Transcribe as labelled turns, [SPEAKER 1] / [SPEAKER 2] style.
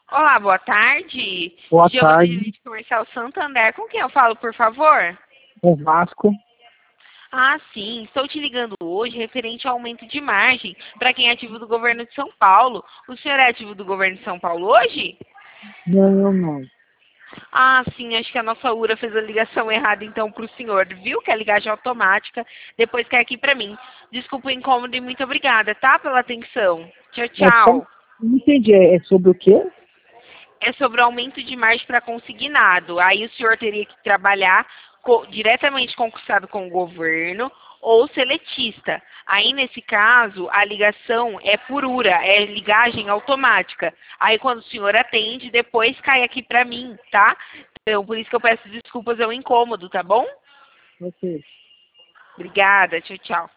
[SPEAKER 1] Olá, boa tarde.
[SPEAKER 2] Boa
[SPEAKER 1] Giovanni,
[SPEAKER 2] tarde,
[SPEAKER 1] Gerente Comercial Santander. Com quem eu falo, por favor?
[SPEAKER 2] o Vasco.
[SPEAKER 1] Ah, sim. Estou te ligando hoje referente ao aumento de margem para quem é ativo do governo de São Paulo. O senhor é ativo do governo de São Paulo hoje?
[SPEAKER 2] Não, eu não.
[SPEAKER 1] Ah, sim. Acho que a nossa URA fez a ligação errada, então, para o senhor. Viu que é ligagem automática. Depois cai aqui para mim. Desculpa o incômodo e muito obrigada, tá? Pela atenção. Tchau,
[SPEAKER 2] É só,
[SPEAKER 1] tchau.
[SPEAKER 2] não entendi, é sobre o quê?
[SPEAKER 1] É sobre o aumento de margem para consignado. Aí o senhor teria que trabalhar diretamente concursado com o governo ou seletista. Aí, nesse caso, a ligação é por URA, é ligagem automática. Aí, quando o senhor atende, depois cai aqui para mim, tá? Então, por isso que eu peço desculpas, é um incômodo, tá bom?
[SPEAKER 2] Ok.
[SPEAKER 1] Obrigada, tchau, tchau.